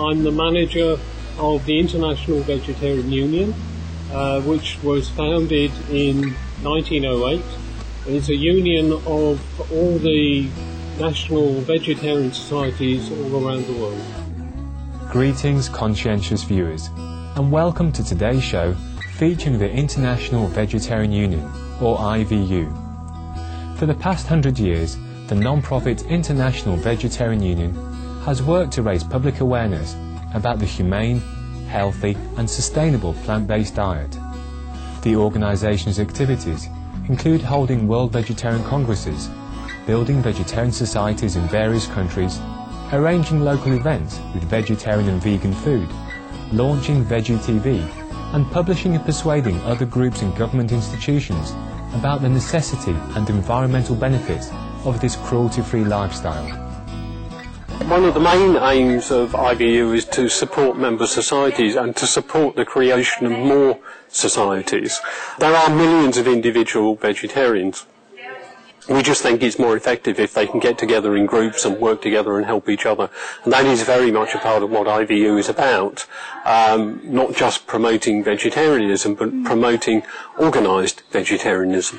I'm the manager of the International Vegetarian Union, which was founded in 1908. It's a union of all the national vegetarian societies all around the world. Greetings, conscientious viewers, and welcome to today's show featuring the International Vegetarian Union, or IVU. For the past 100 years, the non-profit International Vegetarian Union has worked to raise public awareness about the humane, healthy and sustainable plant-based diet. The organisation's activities include holding World Vegetarian Congresses, building vegetarian societies in various countries, arranging local events with vegetarian and vegan food, launching Veggie TV, and publishing and persuading other groups and government institutions about the necessity and environmental benefits of this cruelty-free lifestyle. One of the main aims of IVU is to support member societies and to support the creation of more societies. There are millions of individual vegetarians. We just think it's more effective if they can get together in groups and work together and help each other. And that is very much a part of what IVU is about. Not just promoting vegetarianism, but promoting organised vegetarianism.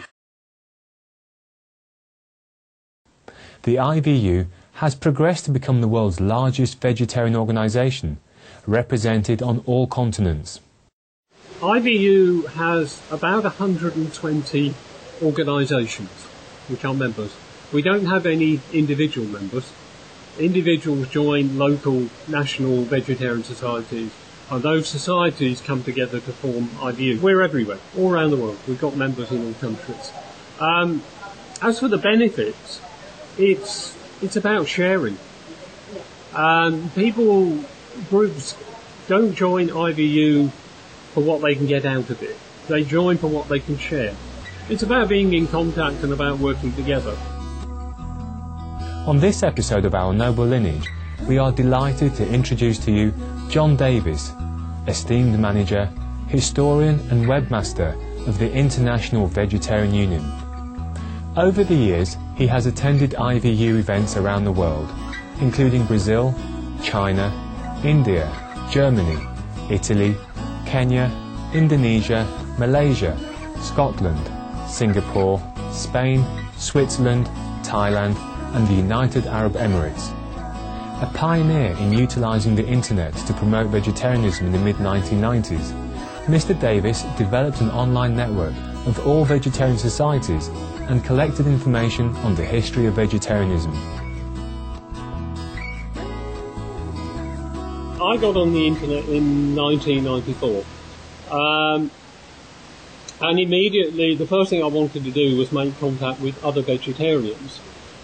The IVU has progressed to become the world's largest vegetarian organisation, represented on all continents. IVU has about 120 organisations which are members. We don't have any individual members. Individuals join local, national vegetarian societies, and those societies come together to form IVU. We're everywhere, all around the world. We've got members in all countries. As for the benefits, it's about sharing. Groups don't join IVU for what they can get out of it. They join for what they can share. It's about being in contact and about working together. On this episode of Our Noble Lineage, we are delighted to introduce to you John Davis, esteemed manager, historian and webmaster of the International Vegetarian Union. Over the years, he has attended IVU events around the world, including Brazil, China, India, Germany, Italy, Kenya, Indonesia, Malaysia, Scotland, Singapore, Spain, Switzerland, Thailand and the United Arab Emirates. A pioneer in utilising the internet to promote vegetarianism in the mid-1990s, Mr. Davis developed an online network of all vegetarian societies and collected information on the history of vegetarianism. I got on the internet in 1994. And immediately, the first thing I wanted to do was make contact with other vegetarians.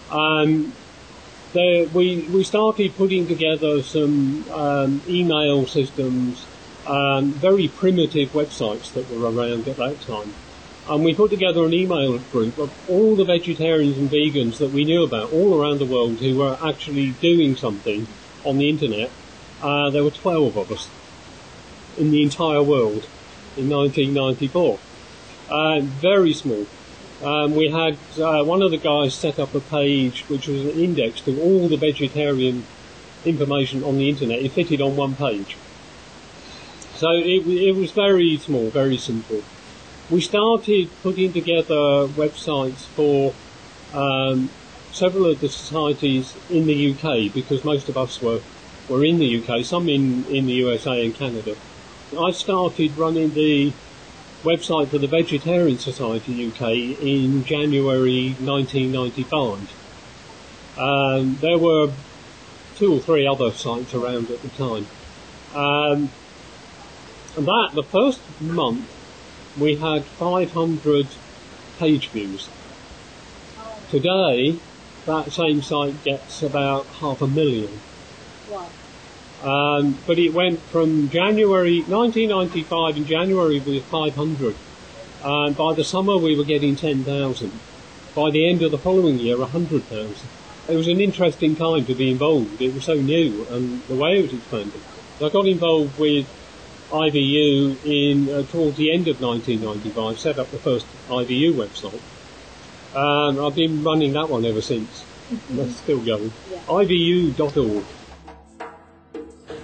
We started putting together some email systems, very primitive websites that were around at that time. And we put together an email group of all the vegetarians and vegans that we knew about all around the world who were actually doing something on the internet. There were 12 of us in the entire world in 1994. Very small. We had one of the guys set up a page which was an index to all the vegetarian information on the internet. It fitted on one page. So it was very small, very simple. We started putting together websites for several of the societies in the UK, because most of us were in the UK, some in the USA and Canada. I started running the website for the Vegetarian Society UK in January 1995. There were 2 or 3 other sites around at the time. And the first month we had 500 page views. Today that same site gets about 500,000. Wow. But it went from January 1995, in January we were 500, and by the summer we were getting 10,000. By the end of the following year, 100,000. It was an interesting time to be involved. It was so new, and the way it was expanding. I got involved with IVU towards the end of 1995, set up the first IVU website. I've been running that one ever since. That's still going. Yeah. IVU.org.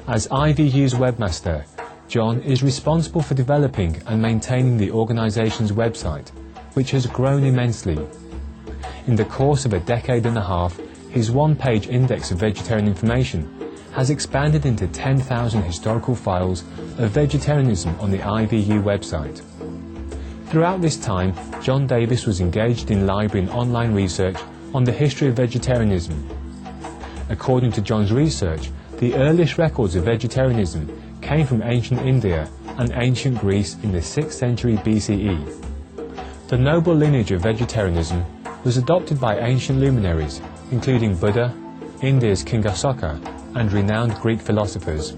As IVU's webmaster, John is responsible for developing and maintaining the organisation's website, which has grown immensely. In the course of a decade and a half, his one-page index of vegetarian information has expanded into 10,000 historical files of vegetarianism on the IVU website. Throughout this time, John Davis was engaged in library and online research on the history of vegetarianism. According to John's research, the earliest records of vegetarianism came from ancient India and ancient Greece in the 6th century BCE. The noble lineage of vegetarianism was adopted by ancient luminaries, including Buddha, India's King Asoka, and renowned Greek philosophers.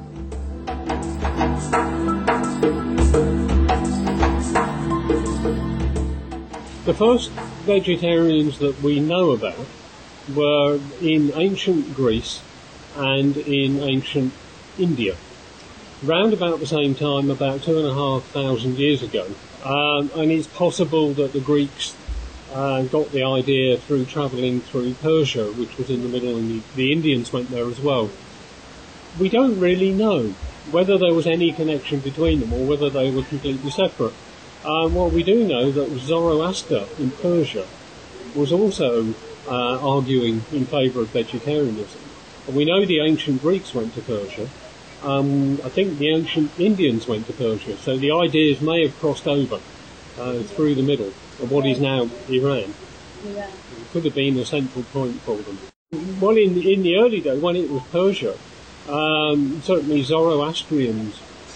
The first vegetarians that we know about were in ancient Greece and in ancient India, round about the same time, about 2,500 years ago. And it's possible that the Greeks got the idea through travelling through Persia, which was in the middle, and the Indians went there as well. We don't really know whether there was any connection between them or whether they were completely separate. What we do know that Zoroaster in Persia was also arguing in favour of vegetarianism. And we know the ancient Greeks went to Persia. I think the ancient Indians went to Persia, so the ideas may have crossed over through the middle of what is now Iran. Yeah. It could have been a central point for them. Well, in the early days, when it was Persia, certainly Zoroastrians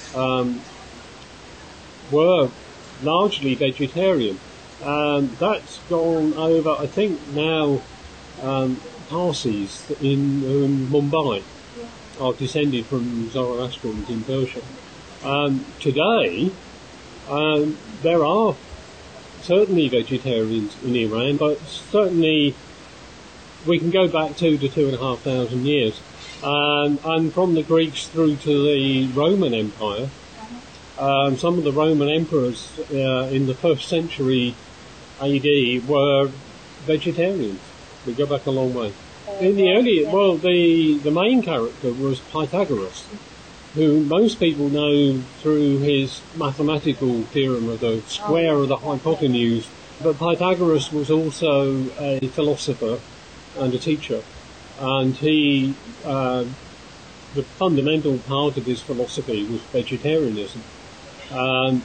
were largely vegetarian. That's gone over, I think now Parsis in Mumbai are descended from Zoroastrians in Persia. Today, there are certainly vegetarians in Iran, but certainly we can go back 2,000 to 2,500 years. And from the Greeks through to the Roman Empire, some of the Roman emperors in the 1st century AD were vegetarians. We go back a long way. In the early, well, the main character was Pythagoras, who most people know through his mathematical theorem of the square of the hypotenuse. But Pythagoras was also a philosopher and a teacher, and he, the fundamental part of his philosophy was vegetarianism. And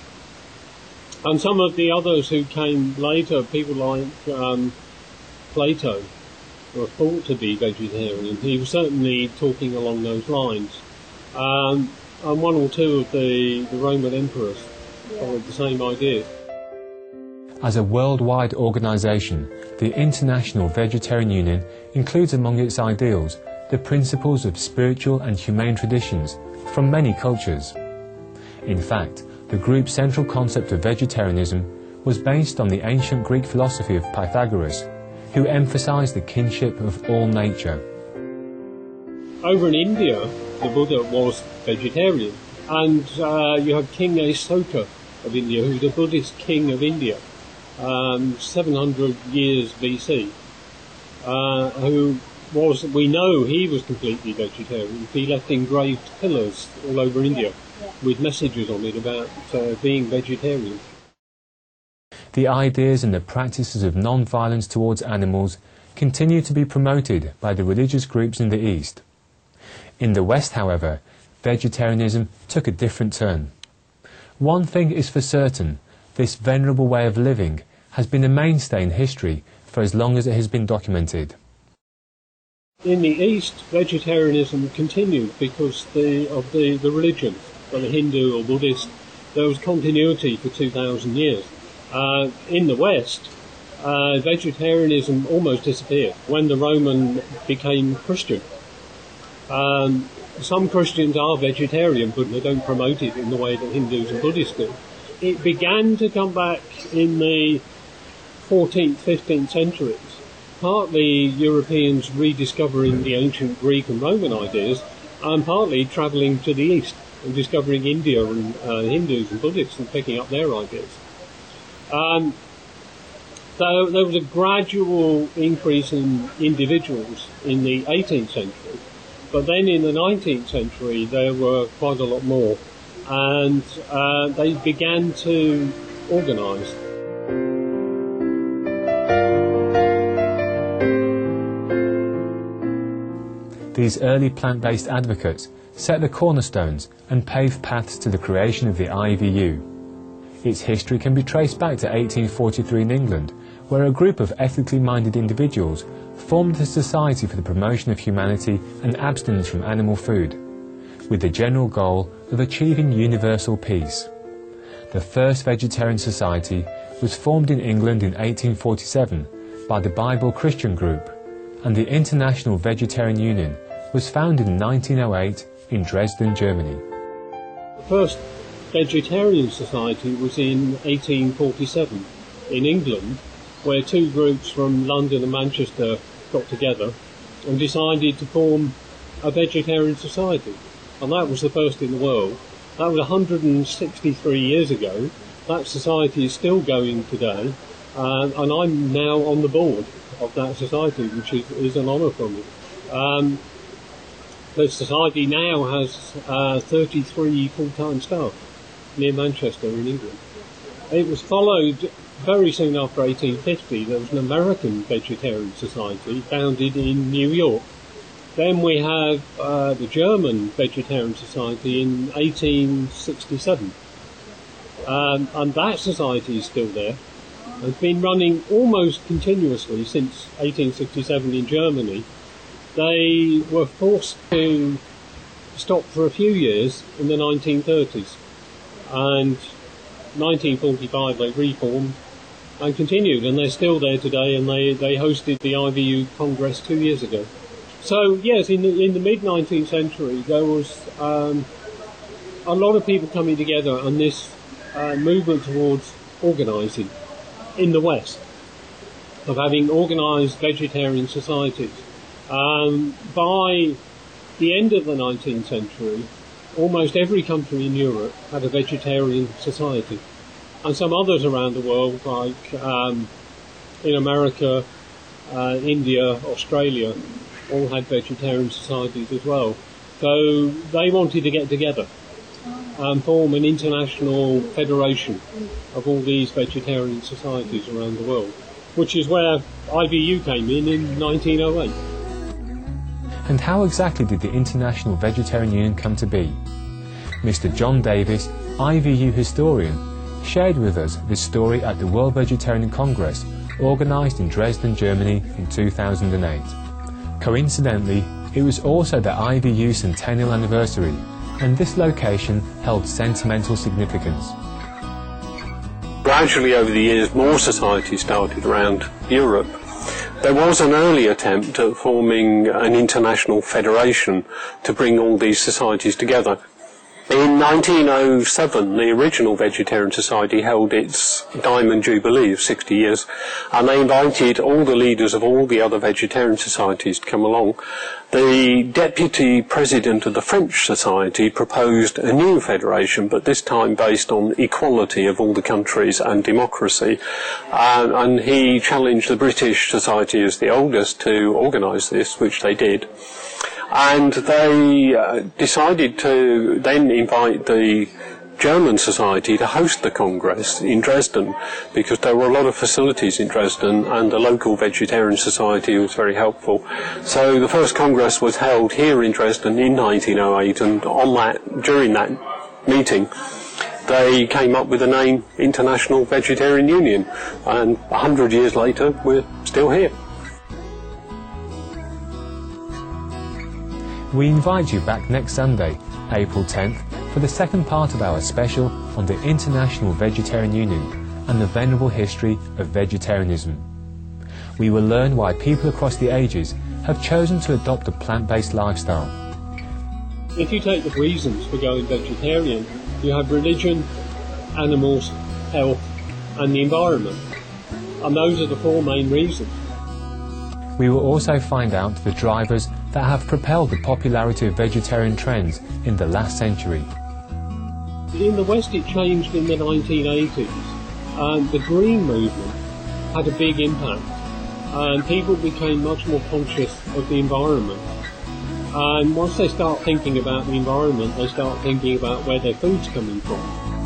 some of the others who came later, people like Plato, were thought to be vegetarian. He was certainly talking along those lines. And one or two of the Roman emperors followed the same idea. As a worldwide organisation, the International Vegetarian Union includes among its ideals the principles of spiritual and humane traditions from many cultures. In fact, the group's central concept of vegetarianism was based on the ancient Greek philosophy of Pythagoras, who emphasised the kinship of all nature. Over in India, the Buddha was vegetarian, and you have King Asoka of India, who's the Buddhist king of India, 700 years BC, who was, we know he was completely vegetarian. He left engraved pillars all over India with messages on it about being vegetarian. The ideas and the practices of non-violence towards animals continue to be promoted by the religious groups in the East. In the West, however, vegetarianism took a different turn. One thing is for certain, this venerable way of living has been a mainstay in history for as long as it has been documented. In the East, vegetarianism continued because of the religion, whether Hindu or Buddhist. There was continuity for 2,000 years. In the West, vegetarianism almost disappeared when the Roman became Christian. Some Christians are vegetarian, but they don't promote it in the way that Hindus and Buddhists do. It began to come back in the 14th, 15th centuries, partly Europeans rediscovering the ancient Greek and Roman ideas, and partly travelling to the East and discovering India and Hindus and Buddhists and picking up their ideas. So there was a gradual increase in individuals in the 18th century, But then in the 19th century, there were quite a lot more, and they began to organise. These early plant-based advocates set the cornerstones and paved paths to the creation of the IVU. Its history can be traced back to 1843 in England, where a group of ethically minded individuals formed a society for the promotion of humanity and abstinence from animal food, with the general goal of achieving universal peace. The first vegetarian society was formed in England in 1847 by the Bible Christian Group, and the International Vegetarian Union was founded in 1908 in Dresden, Germany. The first vegetarian society was in 1847 in England, where two groups from London and Manchester got together and decided to form a vegetarian society. And that was the first in the world. That was 163 years ago. That society is still going today, and I'm now on the board of that society, which is an honour for me. The society now has 33 full-time staff near Manchester in England. It was followed very soon after 1850. There was an American vegetarian society founded in New York. Then we have the German Vegetarian Society in 1867. And that society is still there. It's been running almost continuously since 1867 in Germany. They were forced to stop for a few years in the 1930s. And 1945 they reformed and continued, and they're still there today, and they hosted the IVU Congress 2 years ago. So yes, in the mid-19th century there was a lot of people coming together, and this movement towards organising in the West, of having organised vegetarian societies. By the end of the 19th century, almost every country in Europe had a vegetarian society, and some others around the world, like in America, India, Australia, all had vegetarian societies as well. So they wanted to get together and form an international federation of all these vegetarian societies around the world, which is where IVU came in 1908. And how exactly did the International Vegetarian Union come to be? Mr. John Davis, IVU historian, shared with us this story at the World Vegetarian Congress, organised in Dresden, Germany in 2008. Coincidentally, it was also the IVU centennial anniversary, and this location held sentimental significance. Gradually over the years, more societies started around Europe. There was an early attempt at forming an international federation to bring all these societies together. In 1907, the original Vegetarian Society held its Diamond Jubilee of 60 years, and they invited all the leaders of all the other vegetarian societies to come along. The deputy president of the French Society proposed a new federation, but this time based on equality of all the countries and democracy, and he challenged the British Society as the oldest to organise this, which they did. And they decided to then invite the German Society to host the Congress in Dresden, because there were a lot of facilities in Dresden and the local Vegetarian Society was very helpful. So the first Congress was held here in Dresden in 1908, and during that meeting they came up with the name International Vegetarian Union, and 100 years later we're still here. We invite you back next Sunday, April 10th, for the second part of our special on the International Vegetarian Union and the venerable history of vegetarianism. We will learn why people across the ages have chosen to adopt a plant-based lifestyle. If you take the reasons for going vegetarian, you have religion, animals, health, and the environment. And those are the four main reasons. We will also find out the drivers that have propelled the popularity of vegetarian trends in the last century. In the West it changed in the 1980s, and the green movement had a big impact, and people became much more conscious of the environment. And once they start thinking about the environment, they start thinking about where their food's coming from.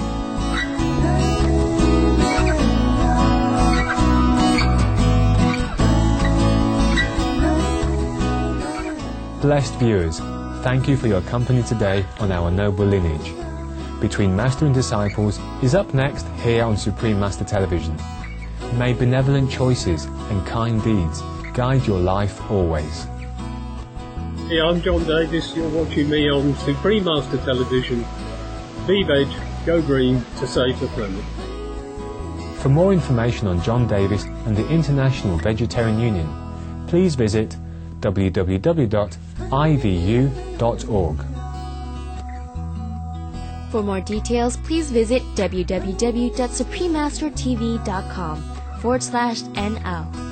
Blessed viewers, thank you for your company today on our Noble Lineage. Between Master and Disciples is up next here on Supreme Master Television. May benevolent choices and kind deeds guide your life always. Yeah, I'm John Davis. You're watching me on Supreme Master Television. Be veg, go green to save the planet. For more information on John Davis and the International Vegetarian Union, please visit www.ivu.org. For more details, please visit www.suprememastertv.com/NL.